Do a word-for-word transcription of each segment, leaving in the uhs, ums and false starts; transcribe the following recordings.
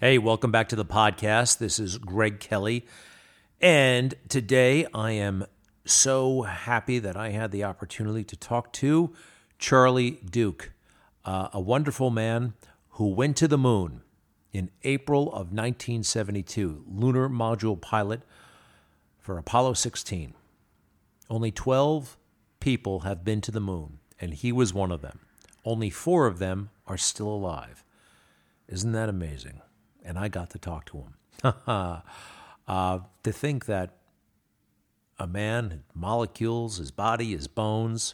Hey, welcome back to the podcast. This is Greg Kelly. And today I am so happy that I had the opportunity to talk to Charlie Duke, uh, a wonderful man who went to the moon in April of nineteen seventy-two, lunar module pilot for Apollo sixteen. Only twelve people have been to the moon, and he was one of them. Only four of them are still alive. Isn't that amazing? And I got to talk to him. uh, to think that a man, molecules, his body, his bones,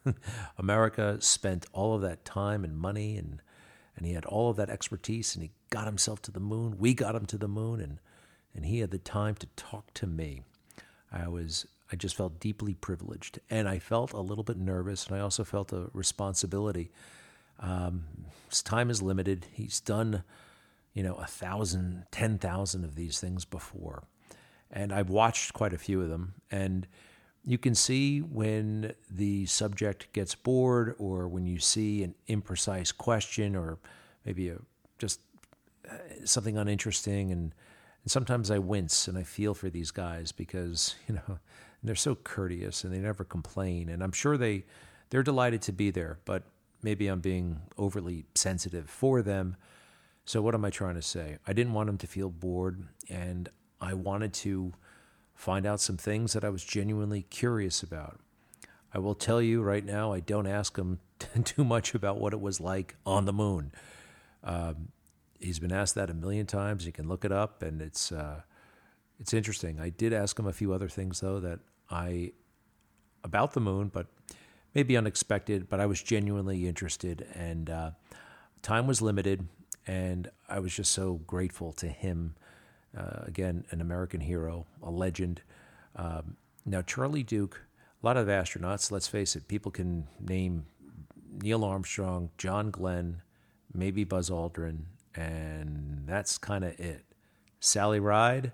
America spent all of that time and money, and and he had all of that expertise, and he got himself to the moon. We got him to the moon, and and he had the time to talk to me. I was, I just felt deeply privileged, and I felt a little bit nervous, and I also felt a responsibility. Um, his time is limited. He's done, you know, a thousand, ten thousand of these things before. And I've watched quite a few of them. And you can see when the subject gets bored, or when you see an imprecise question, or maybe a, just something uninteresting. And, and sometimes I wince and I feel for these guys because, you know, they're so courteous and they never complain. And I'm sure they, they're delighted to be there, but maybe I'm being overly sensitive for them. So what am I trying to say? I didn't want him to feel bored, and I wanted to find out some things that I was genuinely curious about. I will tell you right now, I don't ask him too much about what it was like on the moon. Um, he's been asked that a million times. You can look it up, and it's uh, it's interesting. I did ask him a few other things, though, that I about the moon, but maybe unexpected, but I was genuinely interested, and uh, time was limited. And I was just so grateful to him. Uh, again, an American hero, a legend. Um, now, Charlie Duke, a lot of astronauts, let's face it, people can name Neil Armstrong, John Glenn, maybe Buzz Aldrin, and that's kind of it. Sally Ride,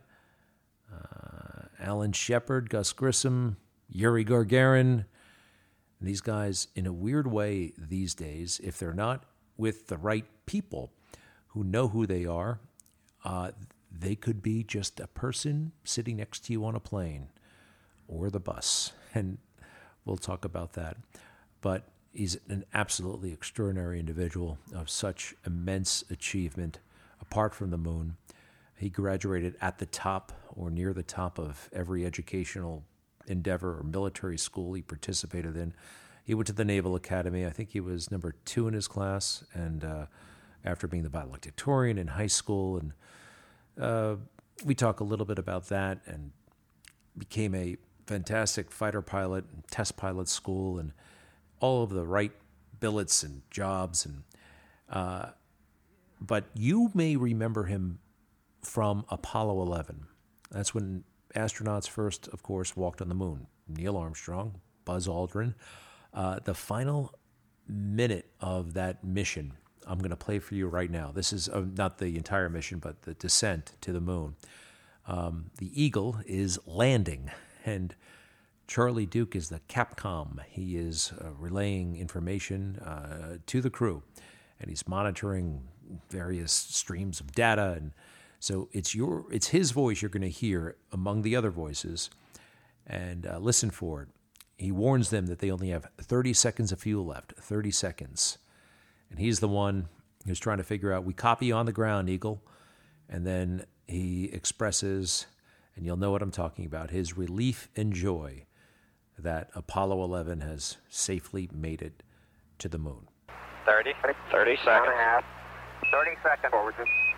uh, Alan Shepard, Gus Grissom, Yuri Gagarin. These guys, in a weird way these days, if they're not with the right people who know who they are, uh, they could be just a person sitting next to you on a plane or the bus. And we'll talk about that. But he's an absolutely extraordinary individual of such immense achievement, apart from the moon. He graduated at the top or near the top of every educational endeavor or military school he participated in. He went to the Naval Academy. I think he was number two in his class, and uh, after being the valedictorian in high school. And uh, we talk a little bit about that, and became a fantastic fighter pilot, and test pilot school, and all of the right billets and jobs. And uh, but you may remember him from Apollo eleven. That's when astronauts first, of course, walked on the moon. Neil Armstrong, Buzz Aldrin. Uh, the final minute of that mission, I'm going to play for you right now. This is uh, not the entire mission, but the descent to the moon. Um, the Eagle is landing, and Charlie Duke is the Capcom. He is uh, relaying information uh, to the crew, and he's monitoring various streams of data. And so it's your, it's his voice you're going to hear among the other voices, and uh, listen for it. He warns them that they only have thirty seconds of fuel left, thirty seconds. And he's the one who's trying to figure out, we copy on the ground, Eagle. And then he expresses, and you'll know what I'm talking about, his relief and joy that Apollo eleven has safely made it to the moon. thirty, thirty seconds. thirty seconds. Forward.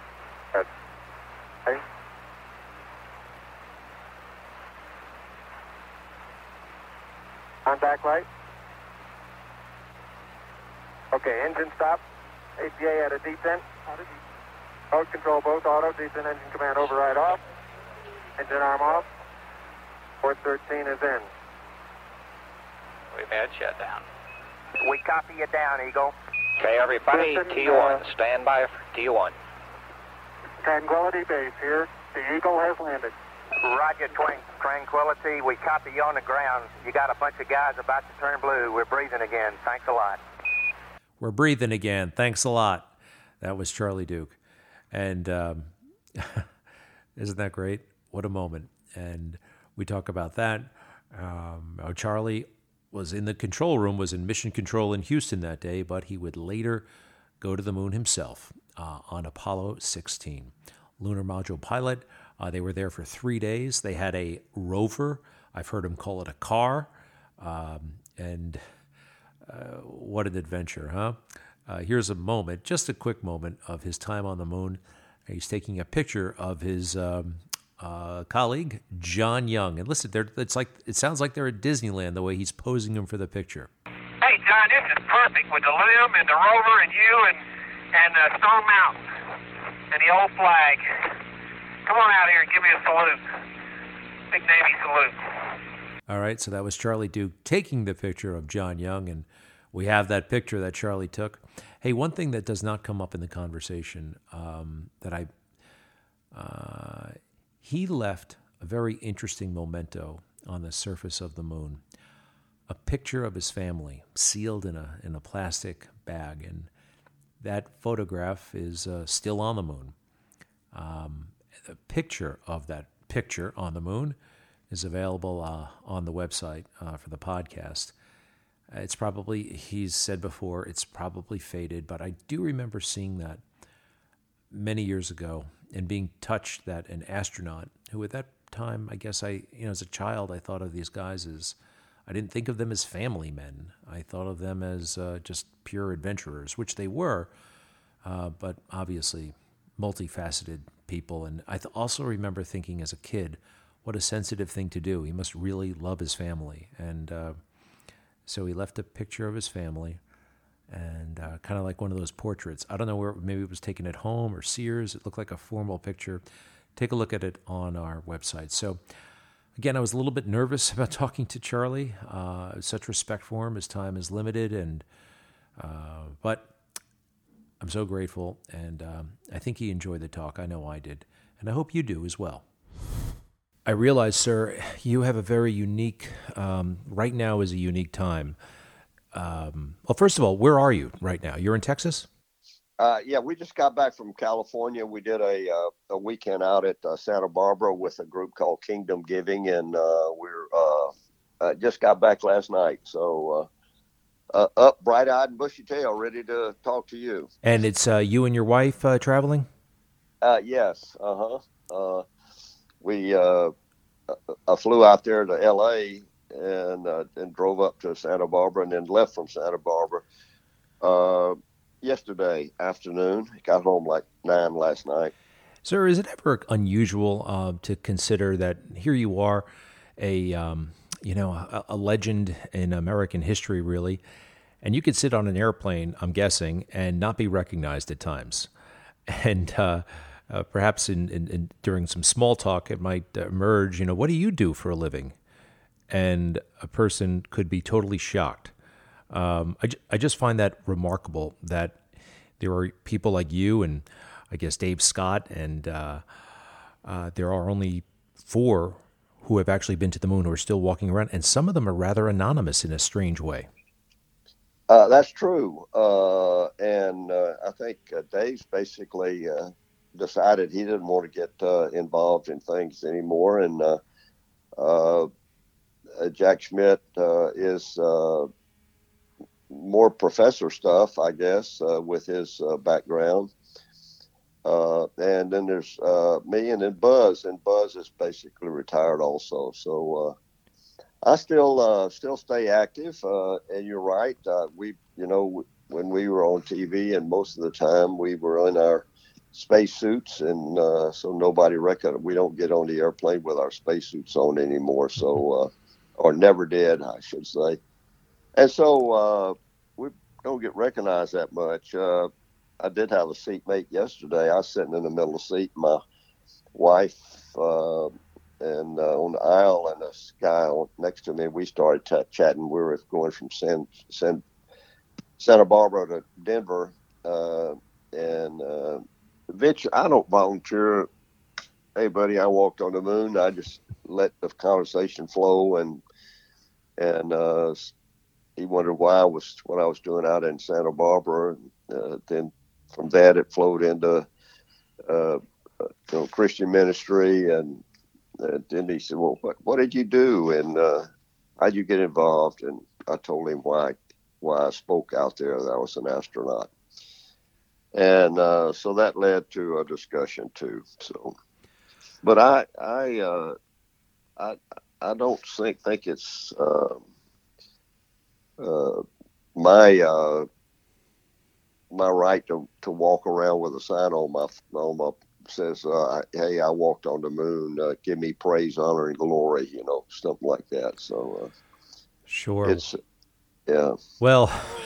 Ready? Contact light. Okay, engine stop. A P A at a descent. Mode control both auto. Descent engine command override off. Engine arm off. Port thirteen is in. We've had shutdown. We copy you down, Eagle. Okay, everybody, Listen, T one, uh, stand by for T one. Tranquility Base here. The Eagle has landed. Roger, Twin. Tranquility. We copy you on the ground. You got a bunch of guys about to turn blue. We're breathing again. Thanks a lot. We're breathing again. Thanks a lot. That was Charlie Duke. And um, Isn't that great? What a moment. And we talk about that. Um, oh, Charlie was in the control room, was in mission control in Houston that day, but he would later go to the moon himself uh, on Apollo sixteen. Lunar module pilot. Uh, they were there for three days. They had a rover. I've heard him call it a car. Um, and uh, what an adventure, huh? Uh, here's a moment, just a quick moment of his time on the moon. He's taking a picture of his um, uh, colleague, John Young. And listen, it's like it sounds like they're at Disneyland the way he's posing him for the picture. Hey, John, this is perfect with the LIM and the rover and you and, and uh, Stone Mountain and the old flag. Come on out here and give me a salute. Big Navy salute. All right, so that was Charlie Duke taking the picture of John Young, and we have that picture that Charlie took. Hey, one thing that does not come up in the conversation um, that I, uh, he left a very interesting memento on the surface of the moon, a picture of his family sealed in a in a plastic bag, and that photograph is uh, still on the moon. Um, the picture of that picture on the moon is available uh, on the website uh, for the podcast. It's probably, he's said before, it's probably faded, but I do remember seeing that many years ago and being touched that an astronaut, who at that time, I guess I, you know, as a child, I thought of these guys as, I didn't think of them as family men. I thought of them as uh, just pure adventurers, which they were, uh, but obviously multifaceted people. And I th- also remember thinking as a kid, what a sensitive thing to do. He must really love his family. And uh, so he left a picture of his family, and uh, kind of like one of those portraits. I don't know where, maybe it was taken at home or Sears. It looked like a formal picture. Take a look at it on our website. So again, I was a little bit nervous about talking to Charlie. Uh, such respect for him. His time is limited, and uh, but I'm so grateful, and um, I think he enjoyed the talk. I know I did, and I hope you do as well. I realize, sir, you have a very unique, um, right now is a unique time. Um, well, first of all, where are you right now? You're in Texas? Uh, yeah, we just got back from California. We did a uh, a weekend out at uh, Santa Barbara with a group called Kingdom Giving, and uh, we're uh, uh, just got back last night. So uh, uh, up, bright-eyed and bushy-tailed, ready to talk to you. And it's uh, you and your wife uh, traveling? Uh, yes, uh-huh. Uh We uh, I flew out there to L A and uh, and drove up to Santa Barbara, and then left from Santa Barbara uh, yesterday afternoon. Got home like nine last night. Sir, is it ever unusual uh, to consider that here you are, a um, you know a, a legend in American history, really, and you could sit on an airplane, I'm guessing, and not be recognized at times, and uh, Uh, perhaps in, in, in during some small talk, it might uh, emerge, you know, what do you do for a living? And a person could be totally shocked. Um, I, I just find that remarkable that there are people like you and I guess Dave Scott, and uh, uh, there are only four who have actually been to the moon who are still walking around, and some of them are rather anonymous in a strange way. Uh, that's true. Uh, and uh, I think uh, Dave's basically... Uh, decided he didn't want to get uh, involved in things anymore. And uh, uh, Jack Schmidt uh, is uh, more professor stuff, I guess, uh, with his uh, background. Uh, and then there's uh, me, and then Buzz, and Buzz is basically retired also. So uh, I still uh, still stay active. Uh, and you're right. Uh, we, you know, when we were on T V, and most of the time we were in our spacesuits, and uh, so nobody reckon we don't get on the airplane with our spacesuits on anymore. So, uh, or never did, I should say. And so uh, we don't get recognized that much. Uh, I did have a seatmate yesterday. I was sitting in the middle of the seat, my wife, uh, and uh, on the aisle, and this guy next to me. We started t- chatting. We were going from San, San, Santa Barbara to Denver, uh, and. Uh, Venture, I don't volunteer. Hey, buddy, I walked on the moon. I just let the conversation flow, and and uh, he wondered why I was what I was doing out in Santa Barbara. Uh, then from that, it flowed into uh, you know, Christian ministry, and, and then he said, "Well, what what did you do, and uh, how'd you get involved?" And I told him why why I spoke out there, that I was an astronaut, and uh, so that led to a discussion too. So, but I I uh, I I don't think think it's uh, uh, my uh, my right to, to walk around with a sign on my on my says, uh, "Hey, I walked on the moon. Uh, give me praise, honor, and glory." You know, something like that. So, uh, sure, it's yeah. Well,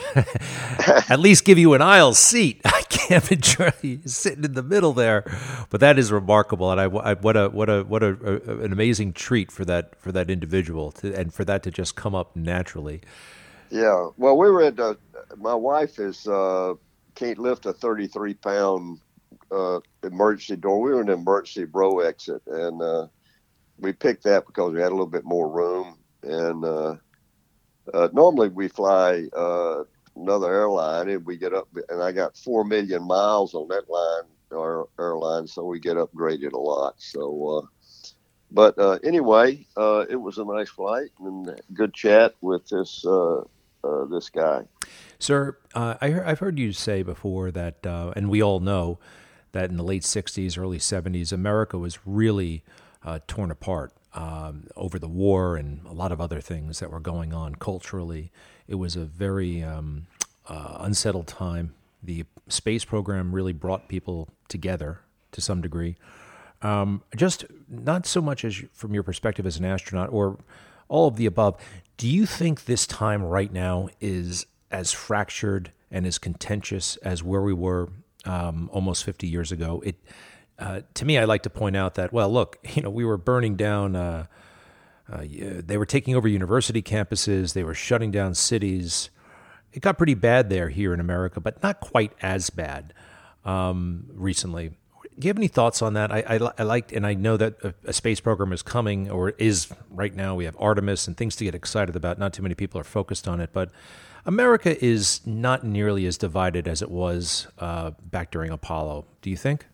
at least give you an aisle seat. I can't picture you sitting in the middle there, but that is remarkable, and I, I what a what a what a, a an amazing treat for that for that individual, to, and for that to just come up naturally. Yeah. Well, we were at. Uh, my wife is uh, can't lift a thirty-three pound uh, emergency door. We were in an emergency bro exit, and uh, we picked that because we had a little bit more room. And uh, uh, normally we fly uh, another airline, and we get up. And I got four million miles on that line, our airline, so we get upgraded a lot. So. Uh, But uh, anyway, uh, it was a nice flight and good chat with this uh, uh, this guy. Sir, uh, I heard, I've heard you say before that, uh, and we all know that in the late sixties, early seventies, America was really uh, torn apart um, over the war and a lot of other things that were going on culturally. It was a very um, uh, unsettled time. The space program really brought people together to some degree. Um, just not so much as from your perspective as an astronaut or all of the above. Do you think this time right now is as fractured and as contentious as where we were um, almost fifty years ago? It, uh, to me, I like to point out that, well, look, you know, we were burning down, uh, uh, they were taking over university campuses, they were shutting down cities. It got pretty bad there here in America, but not quite as bad um, recently. Do you have any thoughts on that? I, I, I liked, and I know that a, a space program is coming, or is right now. We have Artemis and things to get excited about. Not too many people are focused on it, but America is not nearly as divided as it was uh, back during Apollo. Do you think?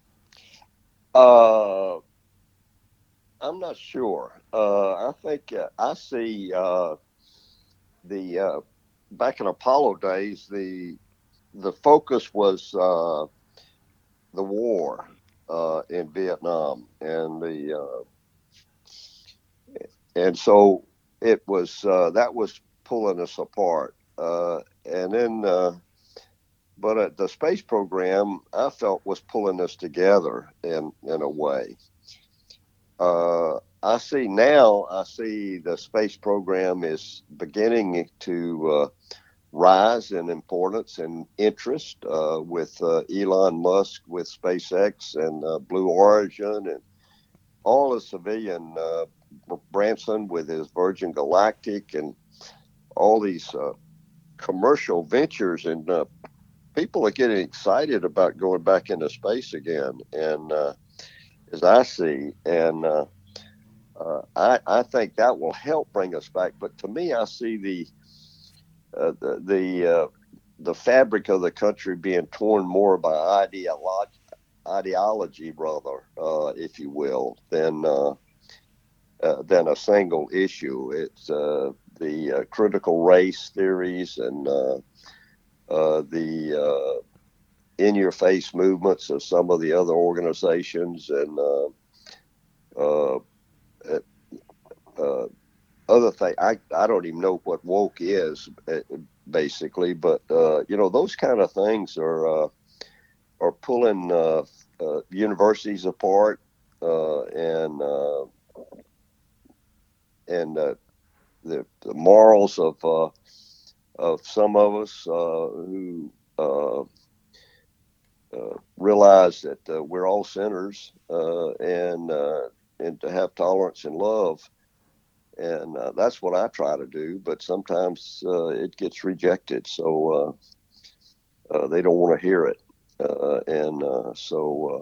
Uh, I'm not sure. Uh, I think uh, I see uh, the uh, back in Apollo days, the the focus was. Uh, the war uh, in Vietnam, and the uh, and so it was uh, that was pulling us apart, uh, and then uh, but uh, the space program I felt was pulling us together in in a way. Uh, I see now. I see the space program is beginning to. Uh, rise in importance and interest uh, with uh, Elon Musk with SpaceX and uh, Blue Origin and all the civilian uh, Branson with his Virgin Galactic and all these uh, commercial ventures, and uh, people are getting excited about going back into space again. And uh, as I see, and uh, uh, I, I think that will help bring us back. But to me, I see the Uh, the the, uh, the fabric of the country being torn more by ideology, ideology rather, uh, if you will, than uh, uh, than a single issue. It's uh, the uh, critical race theories and uh, uh, the uh, in-your-face movements of some of the other organizations, and uh, uh, uh, other thing, I, I don't even know what woke is, basically, but uh, you know, those kind of things are uh, are pulling uh, uh, universities apart, uh, and uh, and uh, the, the morals of uh, of some of us uh, who uh, uh, realize that uh, we're all sinners, uh, and uh, and to have tolerance and love. And uh, that's what I try to do, but sometimes uh, it gets rejected, so uh, uh, they don't want to hear it. Uh, and uh, so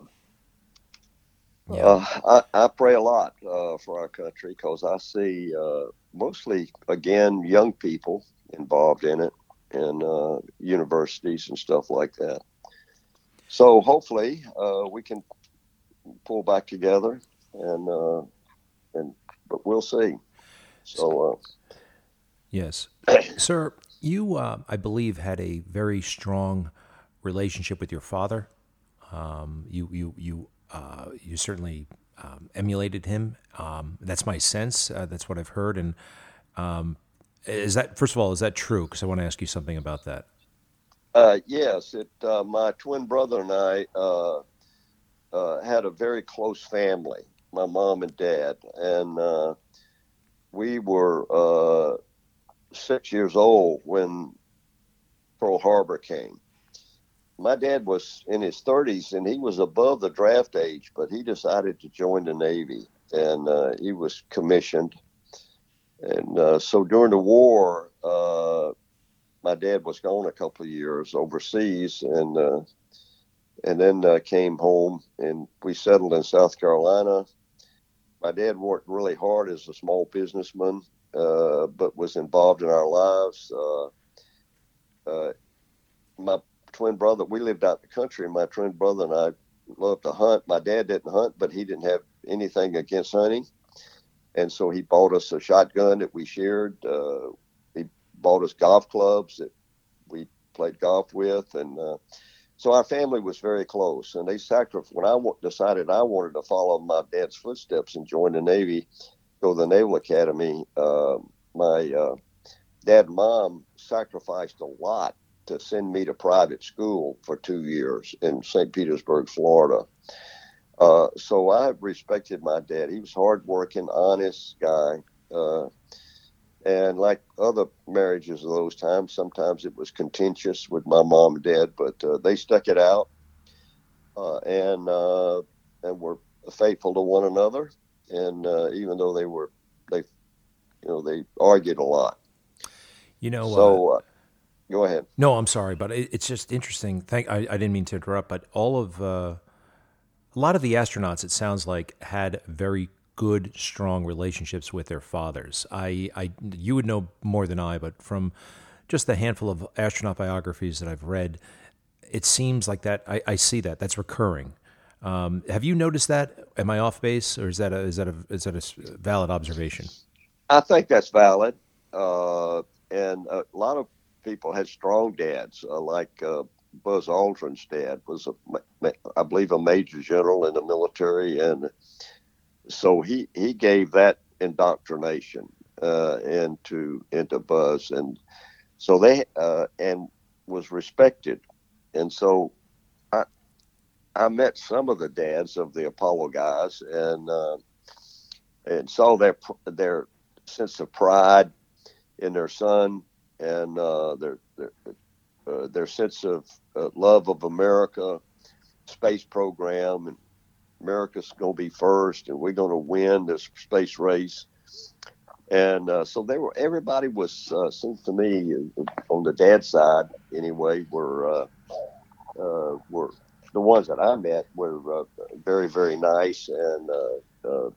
uh, yeah. uh, I, I pray a lot uh, for our country, because I see uh, mostly, again, young people involved in it, and uh, universities and stuff like that. So hopefully uh, we can pull back together, and uh, and but we'll see. So, uh, yes, sir, you uh, I believe had a very strong relationship with your father. Um, you you you uh, you certainly um, emulated him. Um, that's my sense. Uh, that's what I've heard. And um, is that first of all, is that true? Because I want to ask you something about that. uh, yes, it. Uh, my twin brother and I uh, uh, had a very close family. My mom and dad, and uh, we were uh, six years old when Pearl Harbor came. My dad was in his thirties, and he was above the draft age, but he decided to join the Navy, and uh, he was commissioned. And uh, so during the war, uh, my dad was gone a couple of years overseas, and uh, and then uh, came home, and we settled in South Carolina. My dad worked really hard as a small businessman, uh, but was involved in our lives. Uh, uh, my twin brother, we lived out in the country, and my twin brother and I loved to hunt. My dad didn't hunt, but he didn't have anything against hunting. And so he bought us a shotgun that we shared. Uh, he bought us golf clubs that we played golf with. And uh, so our family was very close. And they sacrificed, when I w- decided I wanted to follow my dad's footsteps and join the Navy, go to the Naval Academy, uh, my uh, dad and mom sacrificed a lot to send me to private school for two years in Saint Petersburg, Florida. Uh, so I respected my dad. He was hardworking, honest guy. Uh, and like other marriages of those times, sometimes it was contentious with my mom and dad, but uh, they stuck it out uh, and uh, and were faithful to one another. And uh, even though they were, they, you know, they argued a lot. You know, so. Uh, Uh, Go ahead. No, I'm sorry, but it, it's just interesting. Thank, I, I didn't mean to interrupt, but all of uh, a lot of the astronauts, it sounds like, had very good, strong relationships with their fathers. I, I, you would know more than I, but from just the handful of astronaut biographies that I've read, it seems like that. I, I see that that's recurring. Um, have you noticed that? Am I off base, or is that a, is that a is that a valid observation? I think that's valid, uh, and a lot of people had strong dads, uh, like uh, Buzz Aldrin's dad was, a, I believe, a major general in the military, and so he, he gave that indoctrination uh, into into Buzz, and so they uh, and was respected, and so I I met some of the dads of the Apollo guys, and uh, and saw their their sense of pride in their son. And uh, their their, uh, their sense of uh, love of America, space program, and America's going to be first, and we're going to win this space race. And uh, so they were. Everybody was, uh, seems to me, on the dad side anyway, were uh, uh, were the ones that I met were uh, very very nice, and uh, uh,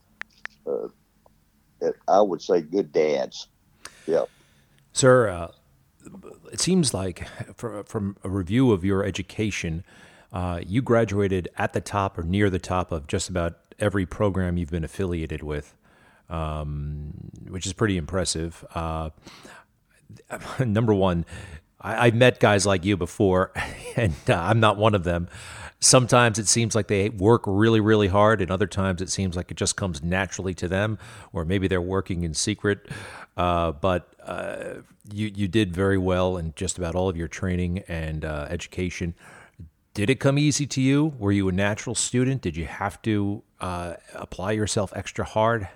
uh, I would say good dads. Yeah. Sir, uh, it seems like from, from a review of your education, uh, you graduated at the top or near the top of just about every program you've been affiliated with, um, which is pretty impressive. Uh, number one, I, I've met guys like you before, and uh, I'm not one of them. Sometimes it seems like they work really, really hard, and other times it seems like it just comes naturally to them, or maybe they're working in secret. Uh, but uh, you you did very well in just about all of your training and uh, education. Did it come easy to you? Were you a natural student? Did you have to uh, apply yourself extra hard?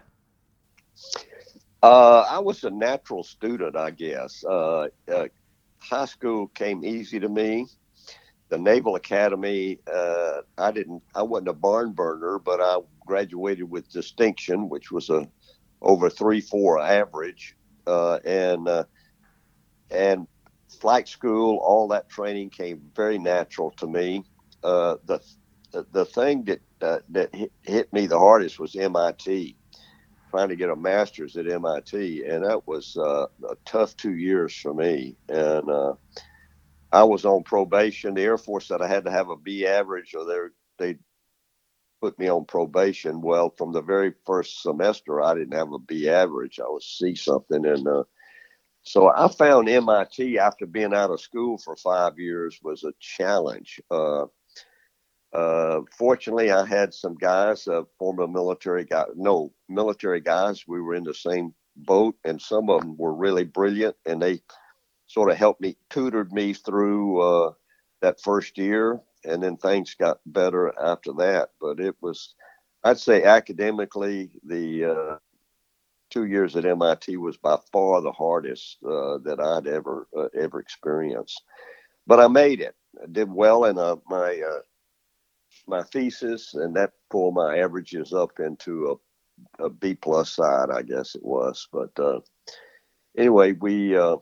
Uh, I was a natural student, I guess. Uh, uh, high school came easy to me. The Naval Academy, uh, I didn't. I wasn't a barn burner, but I graduated with distinction, which was a over three four average, uh, and uh, and flight school. All that training came very natural to me. Uh, the, the the thing that uh, that hit, hit me the hardest was M I T. Trying to get a master's at M I T, and that was uh, a tough two years for me. And uh, I was on probation. The Air Force said I had to have a B average, or they they put me on probation. Well, from the very first semester, I didn't have a B average. I was C something. And uh, so I found M I T after being out of school for five years was a challenge. Uh, uh, fortunately, I had some guys, uh, former military guys, no, military guys. We were in the same boat, and some of them were really brilliant, and they sort of helped me, tutored me through uh, that first year, and then things got better after that. But it was, I'd say academically, the uh, two years at M I T was by far the hardest uh, that I'd ever uh, ever experienced. But I made it. I did well in uh, my uh, my thesis, and that pulled my averages up into a, a B plus side, I guess it was. But uh, anyway, we uh,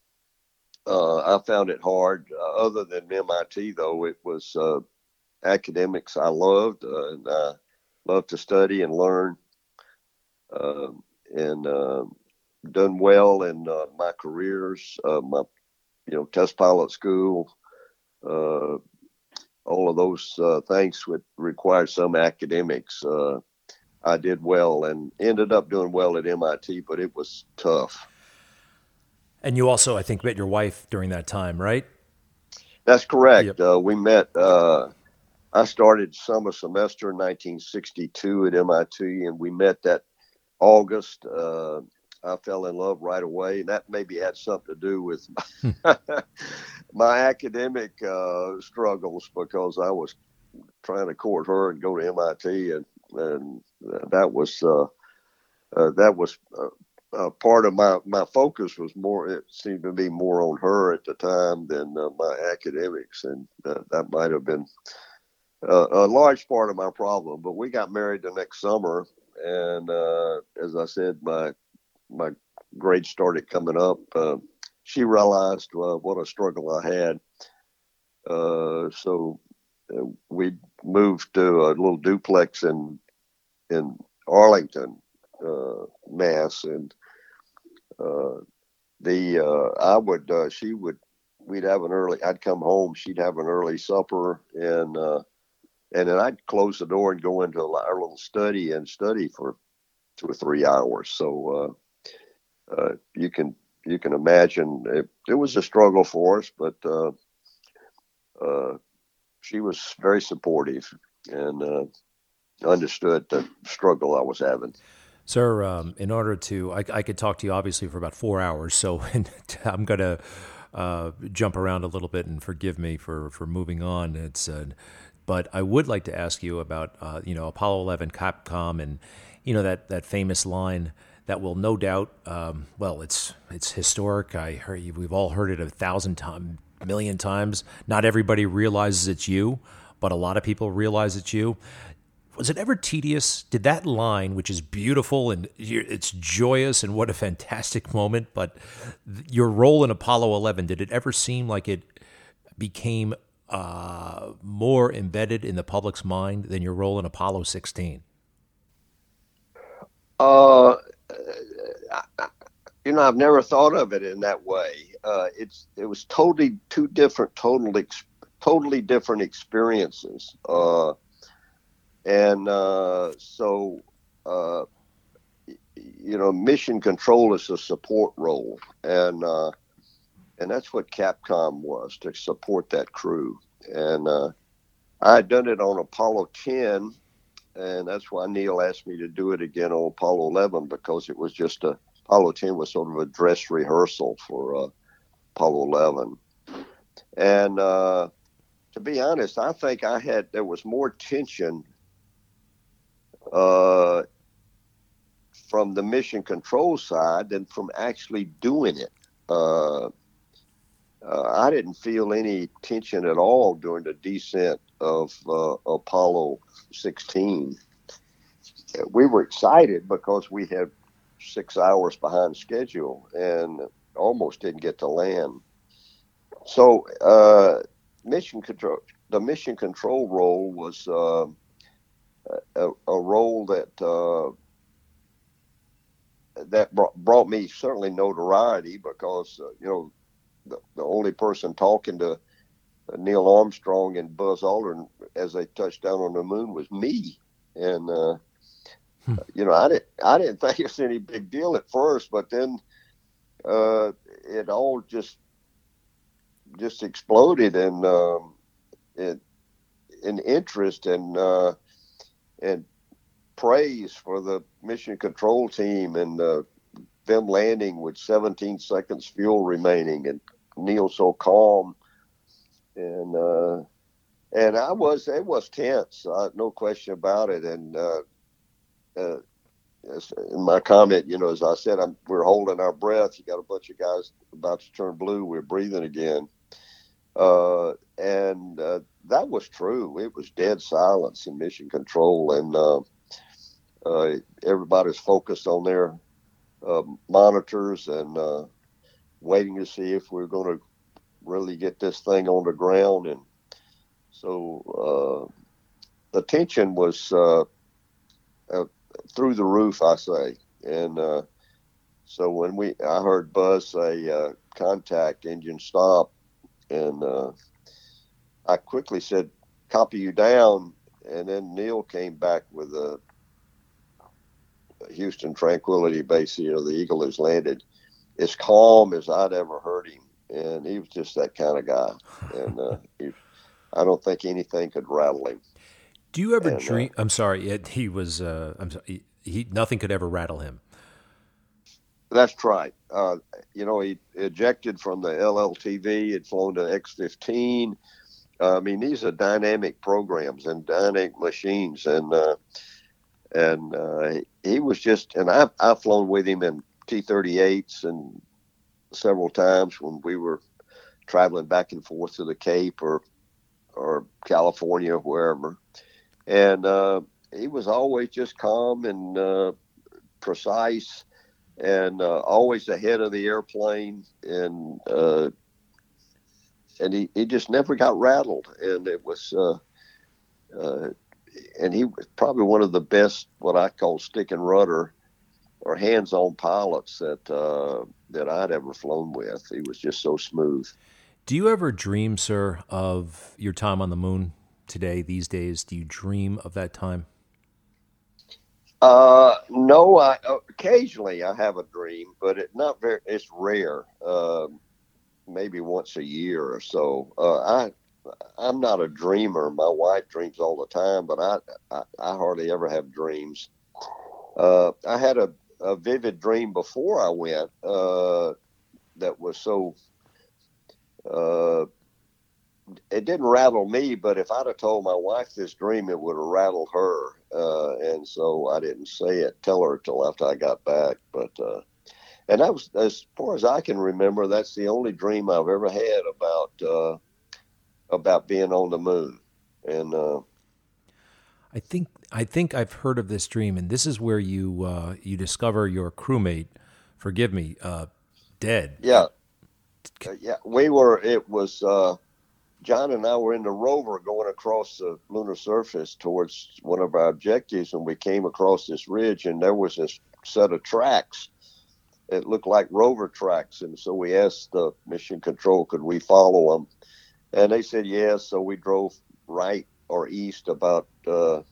uh, I found it hard. Uh, other than M I T, though, it was uh, academics I loved, uh, and I loved to study and learn. Uh, and uh, done well in uh, my careers, uh, my, you know, test pilot school, uh, all of those uh, things would require some academics. Uh, I did well and ended up doing well at M I T, but it was tough. And you also, I think, met your wife during that time, right? That's correct. Yep. Uh, we met, uh, I started summer semester in nineteen sixty-two at M I T, and we met that August. uh, I fell in love right away, and that maybe had something to do with my, my academic uh, struggles, because I was trying to court her and go to M I T, and and that was uh, uh, that was uh, uh, part of my my focus was more. It seemed to be more on her at the time than uh, my academics, and uh, that might have been uh, a large part of my problem. But we got married the next summer. And uh, as I said, my my grades started coming up. Uh, she realized uh, what a struggle I had. Uh, so uh, we moved to a little duplex in in Arlington, uh, Mass, and uh, the uh, I would uh, she would we'd have an early. I'd come home. She'd have an early supper, and uh, And then I'd close the door and go into our little study and study for two or three hours. So uh, uh, you can you can imagine it, it was a struggle for us, but uh, uh, she was very supportive and uh, understood the struggle I was having. Sir, um, in order to, I, I could talk to you obviously for about four hours, so I'm going to uh, jump around a little bit, and forgive me for, for moving on. It's uh, But I would like to ask you about, uh, you know, Apollo eleven, Capcom, and, you know, that, that famous line that will no doubt, um, well, it's it's historic. I heard you, we've all heard it a thousand times, million times. Not everybody realizes it's you, but a lot of people realize it's you. Was it ever tedious? Did that line, which is beautiful and it's joyous and what a fantastic moment, but your role in Apollo eleven, did it ever seem like it became Uh, more embedded in the public's mind than your role in Apollo sixteen? Uh, you know, I've never thought of it in that way. Uh, it's it was totally two different, totally, totally different experiences. Uh, and uh, so, uh, you know, mission control is a support role, and uh, and that's what Capcom was, to support that crew. And uh, I had done it on Apollo ten, and that's why Neil asked me to do it again on Apollo eleven, because it was just a, Apollo ten was sort of a dress rehearsal for uh, Apollo eleven. And uh, to be honest, I think I had, there was more tension uh, from the mission control side than from actually doing it. Uh, Uh, I didn't feel any tension at all during the descent of uh, Apollo sixteen. We were excited because we had six hours behind schedule and almost didn't get to land. So uh, mission control, the mission control role was uh, a, a role that uh, that brought, brought me certainly notoriety, because uh, you know. The, the only person talking to Neil Armstrong and Buzz Aldrin as they touched down on the moon was me. And uh, you know, I didn't I didn't think it was any big deal at first, but then uh, it all just just exploded in um, in, in interest and uh, and praise for the mission control team and uh, them landing with seventeen seconds fuel remaining and Neil so calm and uh, and I was it was tense, uh, no question about it. And uh, uh, in my comment, you know, as I said, I'm, we're holding our breath. You got a bunch of guys about to turn blue. We're breathing again. Uh, and uh, that was true. It was dead silence in mission control. And uh, uh, everybody's focused on their uh, monitors and uh, waiting to see if we're going to really get this thing on the ground. And so uh, the tension was uh, uh, through the roof, I say. And uh, so when we, I heard Buzz say, uh, contact, engine stop, and uh, I quickly said, copy you down. And then Neil came back with a Houston Tranquility Base, you know, the Eagle has landed, as calm as I'd ever heard him. And he was just that kind of guy. And uh, he, I don't think anything could rattle him. Do you ever and, dream? Uh, I'm sorry, it, he was. Uh, I'm sorry, he, he nothing could ever rattle him. That's right. Uh, you know, he ejected from the L L T V. Had flown to X fifteen. Uh, I mean, these are dynamic programs and dynamic machines, and uh, and uh, he was just. And I've I've flown with him in T thirty-eights and several times when we were traveling back and forth to the Cape or or California, wherever. And uh, he was always just calm and uh, precise, and uh, always ahead of the airplane. And uh, and he, he just never got rattled. And it was, uh, uh, and he was probably one of the best, what I call stick and rudder or hands-on pilots that uh, that I'd ever flown with. He was just so smooth. Do you ever dream, sir, of your time on the moon today, these days? Do you dream of that time? Uh, no, I occasionally I have a dream, but it not very. It's rare. Uh, maybe once a year or so. Uh, I I'm not a dreamer. My wife dreams all the time, but I I, I hardly ever have dreams. Uh, I had a, a vivid dream before I went uh, that was so. Uh, it didn't rattle me, but if I'd have told my wife this dream, it would have rattled her. Uh, and so I didn't say it, tell her till after I got back. But, uh, and that was, as far as I can remember, that's the only dream I've ever had about, uh, about being on the moon. And, uh, I think, I think I've heard of this dream, and this is where you, uh, you discover your crewmate, forgive me, uh, dead. Yeah. Uh, yeah, we were, it was, uh, John and I were in the rover going across the lunar surface towards one of our objectives, and we came across this ridge, and there was this set of tracks. It looked like rover tracks, and so we asked the mission control, could we follow them? And they said yes, so we drove right or east about uh,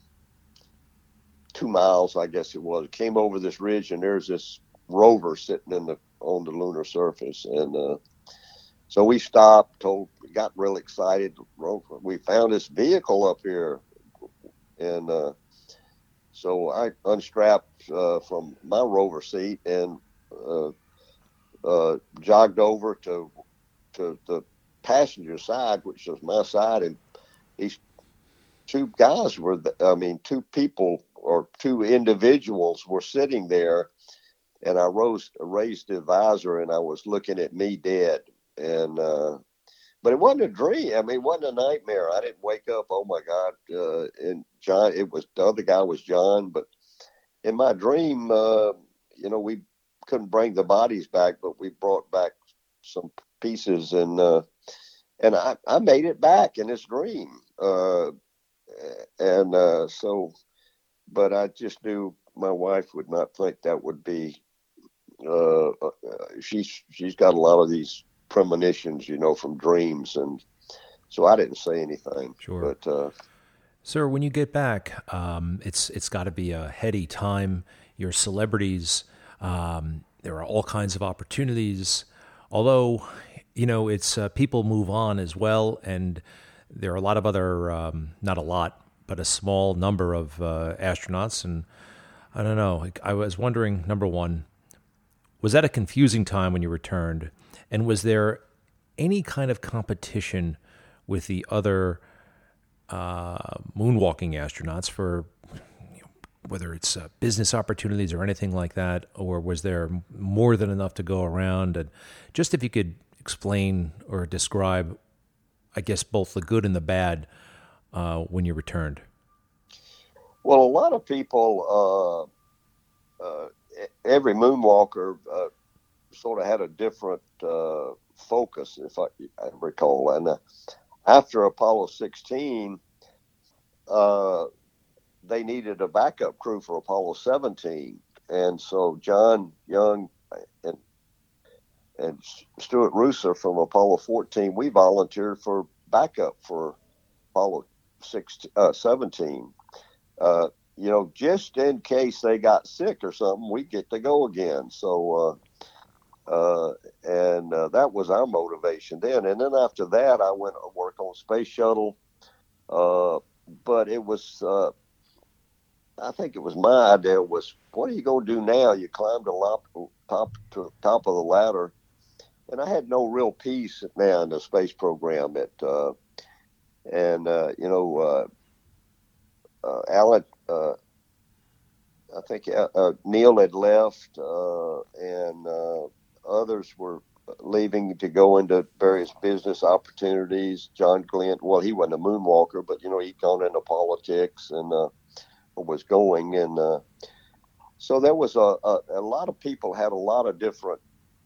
two miles, I guess it was. Came over this ridge, and there's this rover sitting in the on the lunar surface, and uh, so we stopped, told, got real excited. We found this vehicle up here. And uh, so I unstrapped uh, from my rover seat and uh, uh, jogged over to to the passenger side, which was my side. And these two guys were, I mean, two people or two individuals were sitting there. And I rose, raised the visor, and I was looking at me dead. And, uh, but it wasn't a dream. I mean, it wasn't a nightmare. I didn't wake up, oh my God. Uh, and John, it was, the other guy was John, but in my dream, uh, you know, we couldn't bring the bodies back, but we brought back some pieces, and, uh, and I, I made it back in this dream. Uh, and, uh, so, but I just knew my wife would not think that would be, uh, uh she's, she's got a lot of these premonitions, you know, from dreams, and so I didn't say anything. Sure. But uh, Sir, when you get back, um, it's it's got to be a heady time. You're celebrities. Um, there are all kinds of opportunities. Although, you know, it's uh, people move on as well, and there are a lot of other, um, not a lot, but a small number of uh, astronauts. And I don't know. I was wondering, number one, was that a confusing time when you returned? And was there any kind of competition with the other uh, moonwalking astronauts for, you know, whether it's uh, business opportunities or anything like that? Or was there more than enough to go around? And just if you could explain or describe, I guess, both the good and the bad uh, when you returned. Well, a lot of people, uh, uh, every moonwalker uh, sort of had a different uh, focus, if I, I recall. And uh, after Apollo sixteen, uh, they needed a backup crew for Apollo seventeen. And so John Young and and Stuart Roosa from Apollo fourteen, we volunteered for backup for Apollo sixteen, uh, seventeen. Uh, you know, just in case they got sick or something, we get to go again. So, uh, uh, and uh, that was our motivation then. And then after that, I went to work on Space Shuttle. Uh, but it was, uh, I think it was my idea was, what are you going to do now? You climbed the top, top to top of the ladder. And I had no real peace now in the space program. At, uh, and, uh, you know, uh, Uh, Alan, uh, I think uh, uh, Neil had left, uh, and uh, others were leaving to go into various business opportunities. John Glenn, well, he wasn't a moonwalker, but, you know, he'd gone into politics and uh, was going. And uh, so there was a, a, a lot of people had a lot of different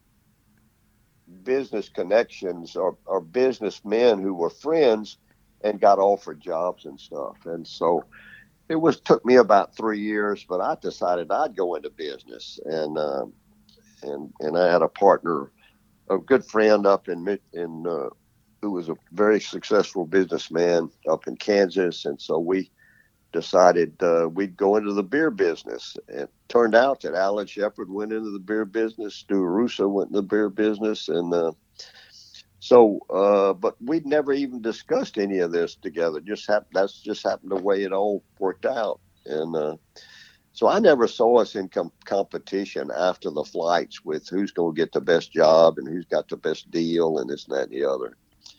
business connections or, or businessmen who were friends and got offered jobs and stuff. And so it was took me about three years, but I decided I'd go into business. And uh, and and I had a partner, a good friend up in in uh, who was a very successful businessman up in Kansas. And so we decided uh, we'd go into the beer business. It turned out that Alan Shepard went into the beer business, Stuart Roosa went into the beer business, and uh, So, uh, but we'd never even discussed any of this together. Just hap- that's just happened the way it all worked out. And uh, so I never saw us in com- competition after the flights with who's going to get the best job and who's got the best deal and this and that and the other.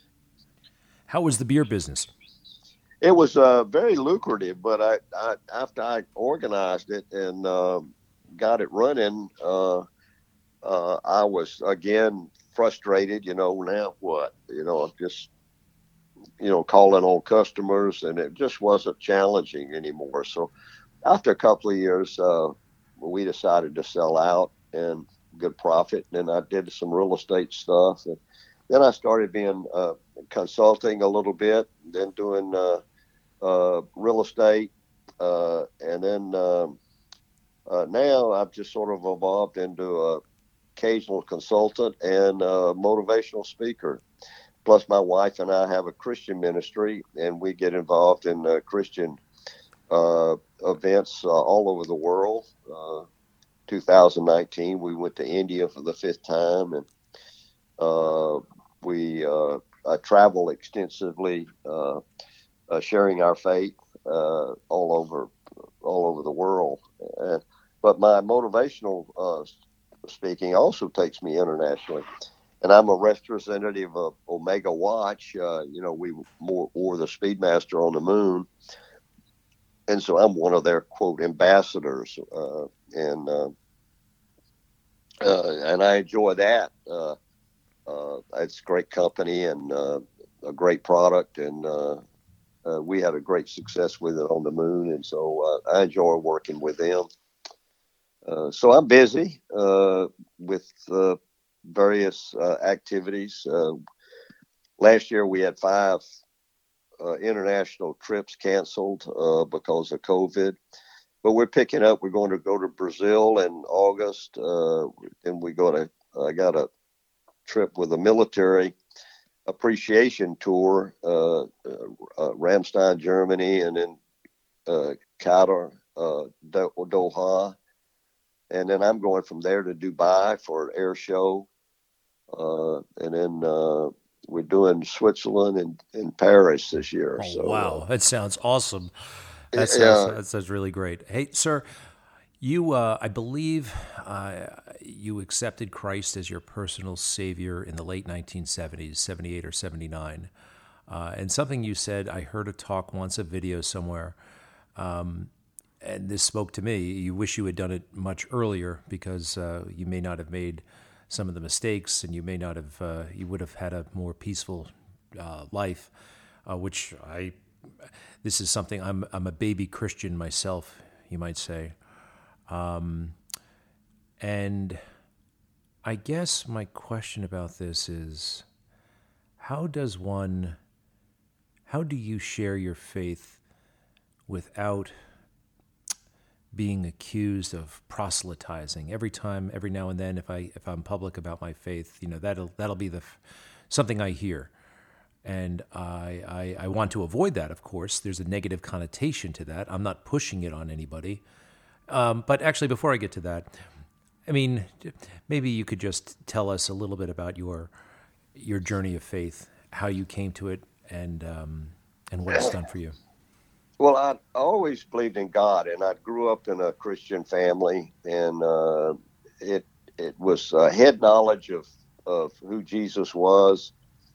How was the beer business? It was uh, very lucrative, but I, I after I organized it and uh, got it running, uh, uh, I was again frustrated, you know, now what, you know, just, you know, calling on customers, and it just wasn't challenging anymore. So after a couple of years, uh, we decided to sell out and good profit. And then I did some real estate stuff. And then I started being, uh, consulting a little bit, then doing, uh, uh, real estate. Uh, and then, um, uh, now I've just sort of evolved into a occasional consultant and a motivational speaker. Plus, my wife and I have a Christian ministry, and we get involved in uh, Christian uh, events uh, all over the world. Uh, two thousand nineteen, we went to India for the fifth time, and uh, we uh, I travel extensively, uh, uh, sharing our faith uh, all over all over the world. And, but my motivational uh, speaking also takes me internationally, and I'm a representative of Omega Watch. Uh, you know, we more, wore the Speedmaster on the moon, and so I'm one of their quote ambassadors, uh, and uh, uh, and I enjoy that. Uh, uh, it's great company and uh, a great product, and uh, uh, we had a great success with it on the moon, and so uh, I enjoy working with them. Uh, so I'm busy uh, with uh, various uh, activities. Uh, last year we had five uh, international trips canceled uh, because of COVID. But we're picking up. We're going to go to Brazil in August. Uh, and we go to, I got a trip with a military appreciation tour uh, uh, Ramstein, Germany, and then uh, Qatar, uh, Doha. And then I'm going from there to Dubai for an air show. Uh, and then uh, we're doing Switzerland and, and Paris this year. Oh, so, wow. Uh, that sounds awesome. That yeah. sounds, that sounds really great. Hey, sir, you, uh, I believe uh, you accepted Christ as your personal Savior in the late nineteen seventies, seventy-eight or seventy-nine. Uh, and something you said, I heard a talk once, a video somewhere, um, and this spoke to me. You wish you had done it much earlier because uh, you may not have made some of the mistakes, and you may not have, uh, you would have had a more peaceful uh, life, uh, which I, this is something, I'm I'm a baby Christian myself, you might say. Um, and I guess my question about this is, how does one, how do you share your faith without being accused of proselytizing? Every time, every now and then, if I if I'm public about my faith, you know, that'll that'll be the something I hear, and I, I I want to avoid that. Of course, there's a negative connotation to that. I'm not pushing it on anybody, um, but actually, before I get to that, I mean, maybe you could just tell us a little bit about your your journey of faith, how you came to it, and um, and what it's done for you. Well, I always believed in God, and I grew up in a Christian family, and uh, it it was uh, head knowledge of, of who Jesus was,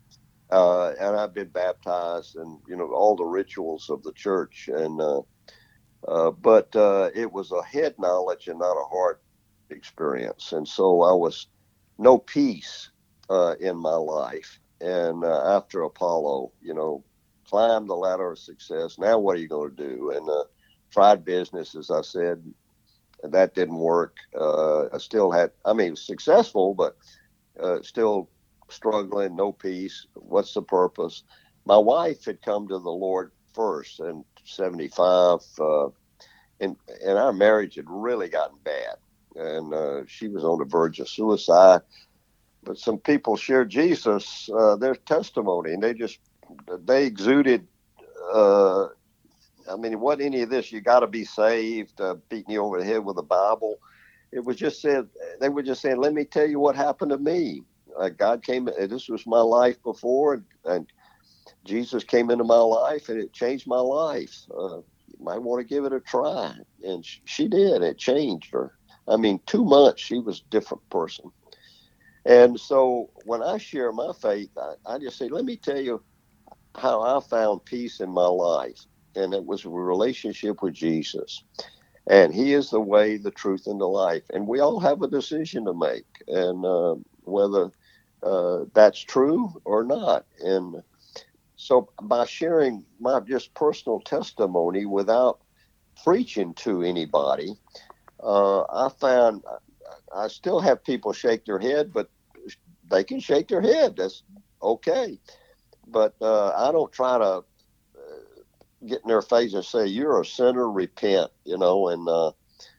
uh, and I've been baptized, and you know all the rituals of the church, and uh, uh, but uh, it was a head knowledge and not a heart experience, and so I was no peace uh, in my life, and uh, after Apollo, you know. Climbed the ladder of success. Now what are you going to do? And uh, tried business, as I said, and that didn't work. Uh, I still had, I mean, successful, but uh, still struggling, no peace. What's the purpose? My wife had come to the Lord first in seventy-five, uh, and, and our marriage had really gotten bad. And uh, she was on the verge of suicide. But some people shared Jesus, uh, their testimony, and they just they exuded, uh, I mean, it wasn't any of this, you got to be saved, uh, beating you over the head with a Bible. It was just said, they were just saying, let me tell you what happened to me. Uh, God came, this was my life before, and, and Jesus came into my life, and it changed my life. Uh, you might want to give it a try. And she, she did. It changed her. I mean, two months, she was a different person. And so when I share my faith, I, I just say, let me tell you how I found peace in my life. And it was a relationship with Jesus. And he is the way, the truth, and the life. And we all have a decision to make, and uh, whether uh, that's true or not. And so by sharing my just personal testimony without preaching to anybody, uh, I found I still have people shake their head, but they can shake their head. That's okay. But uh, I don't try to uh, get in their face and say, you're a sinner, repent, you know, and uh,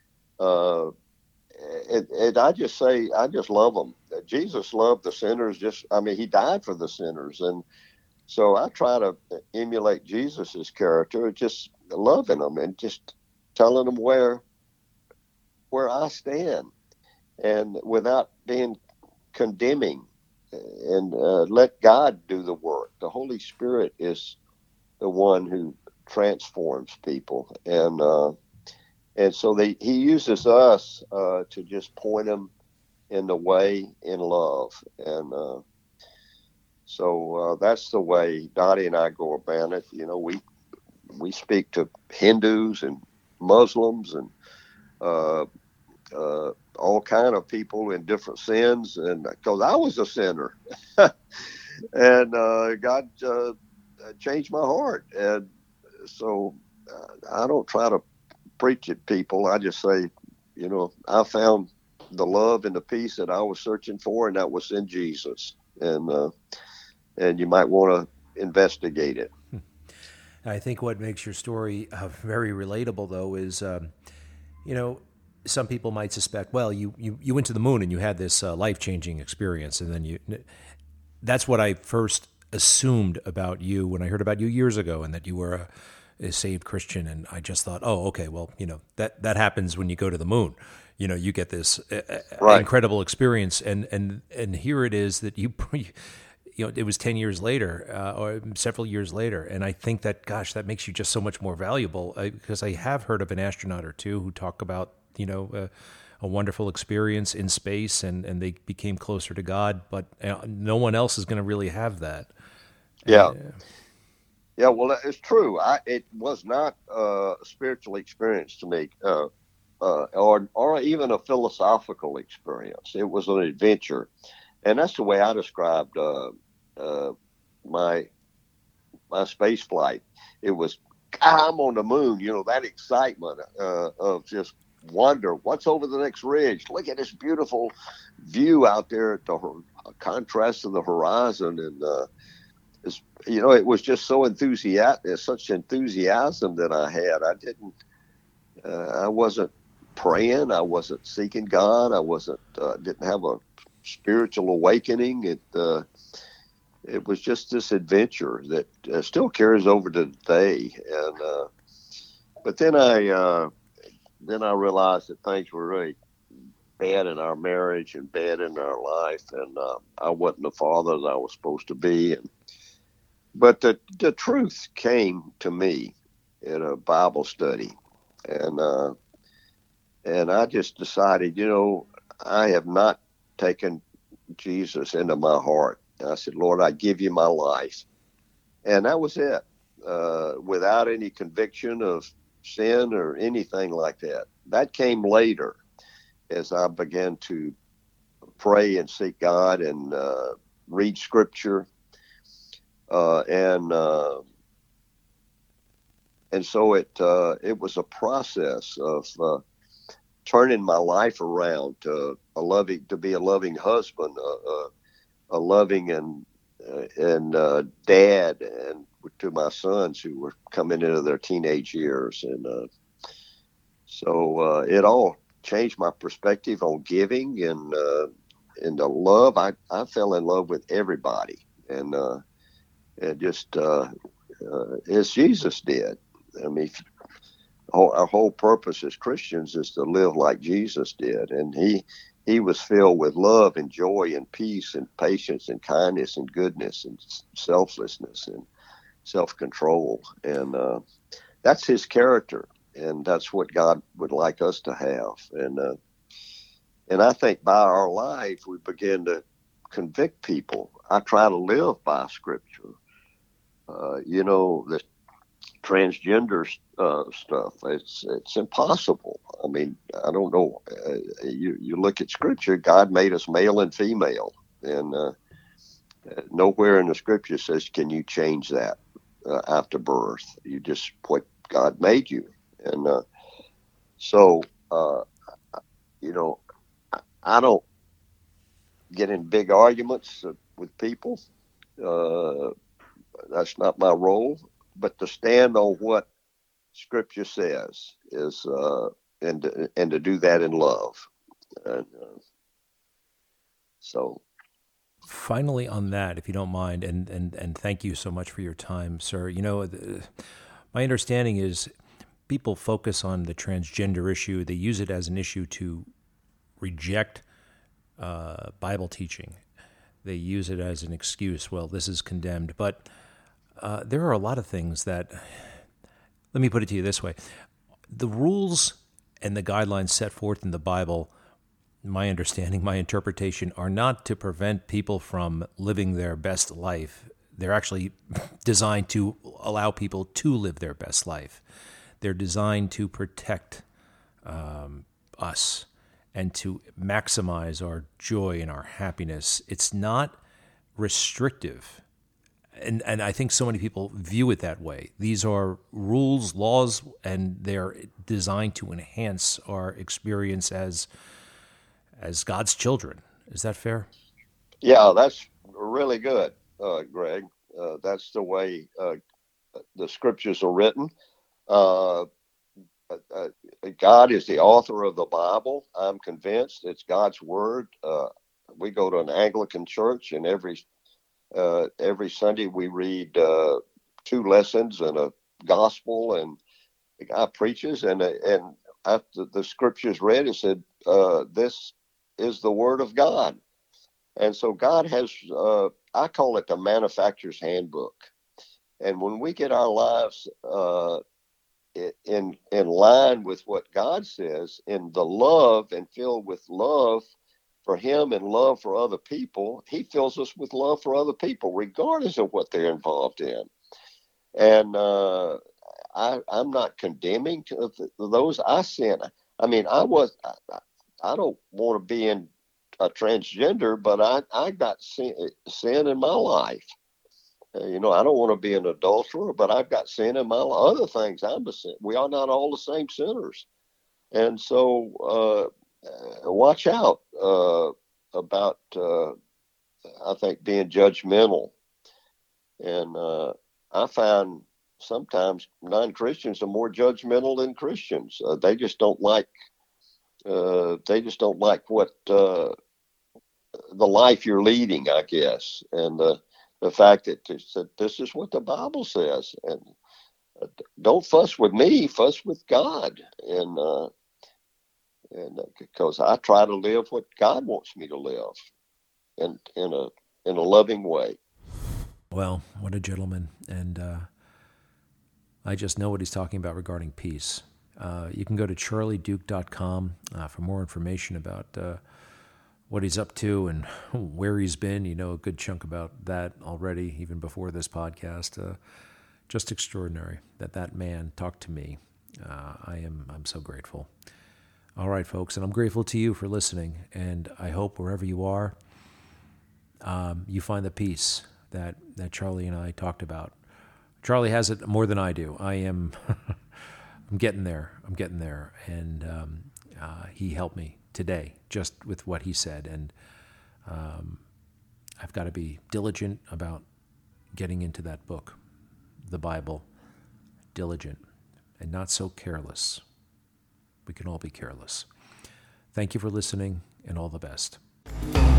uh, it, it, I just say, I just love them. Jesus loved the sinners. Just, I mean, he died for the sinners. And so I try to emulate Jesus's character, just loving them and just telling them where, where I stand, and without being condemning. And uh, let God do the work. The Holy Spirit is the one who transforms people, and uh, and so they, He uses us uh, to just point them in the way in love, and uh, so uh, that's the way Dottie and I go about it. You know, we we speak to Hindus and Muslims and uh, uh, all kind of people in different sins, and because I was a sinner, and uh, God uh, changed my heart, and so uh, I don't try to preach at people. I just say, you know, I found the love and the peace that I was searching for, and that was in Jesus, and uh, and you might want to investigate it. I think what makes your story uh, very relatable, though, is, um, you know, some people might suspect, well, you, you, you went to the moon and you had this uh, life-changing experience, and then you, that's what I first assumed about you when I heard about you years ago, and that you were a, a saved Christian. And I just thought, oh, okay, well, you know, that, that happens when you go to the moon. You know, you get this uh, Right. incredible experience, and, and, and here it is that you, you know, it was ten years later, uh, or several years later, and I think that, gosh, that makes you just so much more valuable, uh, because I have heard of an astronaut or two who talk about, you know, uh, a wonderful experience in space, and, and they became closer to God, but uh, no one else is going to really have that. Yeah. Uh, Yeah, well, it's true. I, it was not uh, a spiritual experience to me, uh, uh, or or even a philosophical experience. It was an adventure, and that's the way I described uh, uh, my my space flight. It was, I'm on the moon. You know, that excitement uh, of just wonder, what's over the next ridge? Look at this beautiful view out there at the contrast of the horizon, and uh, It's, you know, it was just so enthusiastic, such enthusiasm that I had. I didn't, uh, I wasn't praying. I wasn't seeking God. I wasn't, uh, didn't have a spiritual awakening. It, uh, it was just this adventure that uh, still carries over to today. And, uh, but then I, uh, then I realized that things were really bad in our marriage and bad in our life. And, uh, I wasn't the father that I was supposed to be. And, But the the truth came to me in a Bible study, and uh, and I just decided, you know, I have not taken Jesus into my heart. And I said, Lord, I give you my life, and that was it, uh, without any conviction of sin or anything like that. That came later, as I began to pray and seek God and uh, read Scripture. Uh, and uh, and so it uh, it was a process of uh, turning my life around to a loving to be a loving husband, a, a, a loving and uh, and uh, dad, and to my sons who were coming into their teenage years, and uh, so uh, it all changed my perspective on giving and uh, and the love. I I fell in love with everybody, and. Uh, And just uh, uh, as Jesus did. I mean, our whole purpose as Christians is to live like Jesus did, and he he was filled with love and joy and peace and patience and kindness and goodness and selflessness and self-control, and uh, that's his character, and that's what God would like us to have. And uh, and I think by our life we begin to convict people. I try to live by Scripture. Uh, you know, the transgender uh, stuff, it's it's impossible. I mean, I don't know. Uh, you, you look at Scripture, God made us male and female. And uh, nowhere in the Scripture says, can you change that uh, after birth? You just, what God made you. And uh, so, uh, you know, I don't get in big arguments uh, with people. Uh, That's not my role, but to stand on what Scripture says is, uh, and to, and to do that in love. And uh, so, finally, on that, if you don't mind, and and and thank you so much for your time, sir. You know, the, my understanding is people focus on the transgender issue. They use it as an issue to reject uh, Bible teaching. They use it as an excuse. Well, this is condemned, but Uh, there are a lot of things that, let me put it to you this way. The rules and the guidelines set forth in the Bible, my understanding, my interpretation, are not to prevent people from living their best life. They're actually designed to allow people to live their best life. They're designed to protect um, us and to maximize our joy and our happiness. It's not restrictive. And and I think so many people view it that way. These are rules, laws, and they're designed to enhance our experience as as God's children. Is that fair? Yeah, that's really good, uh, Greg. Uh, that's the way uh, the Scriptures are written. Uh, uh, God is the author of the Bible. I'm convinced it's God's Word. Uh, we go to an Anglican church, and every Uh, every Sunday we read uh, two lessons and a gospel, and the guy preaches, and and after the scriptures read, it said, uh, "This is the word of God." And so God has, uh, I call it the manufacturer's handbook. And when we get our lives uh, in in line with what God says, in the love and filled with love for Him and love for other people, He fills us with love for other people, regardless of what they're involved in. And uh, I, I'm not condemning to those. I sin. I mean, I was. I, I don't want to be in a transgender, but I I got sin, sin in my life. Uh, you know, I don't want to be an adulterer, but I've got sin in my life. Other things, I'm a sin. We are not all the same sinners, and so uh, uh, watch out uh, about. Uh, I think being judgmental, and uh, I find sometimes non-Christians are more judgmental than Christians. Uh, they just don't like. Uh, they just don't like what uh, the life you're leading, I guess, and the the fact that that this is what the Bible says, and uh, don't fuss with me, fuss with God, and uh, and uh, because I try to live what God wants me to live, and in a in a loving way. Well, what a gentleman, and uh, I just know what he's talking about regarding peace. Uh, you can go to charlie duke dot com uh, for more information about uh, what he's up to and where he's been. You know a good chunk about that already, even before this podcast. Uh, just extraordinary that that man talked to me. Uh, I am I'm so grateful. All right, folks, and I'm grateful to you for listening, and I hope wherever you are, um, you find the peace that, that Charlie and I talked about. Charlie has it more than I do. I am... I'm getting there. I'm getting there. And um, uh, he helped me today just with what he said. And um, I've got to be diligent about getting into that book, the Bible, diligent and not so careless. We can all be careless. Thank you for listening, and all the best.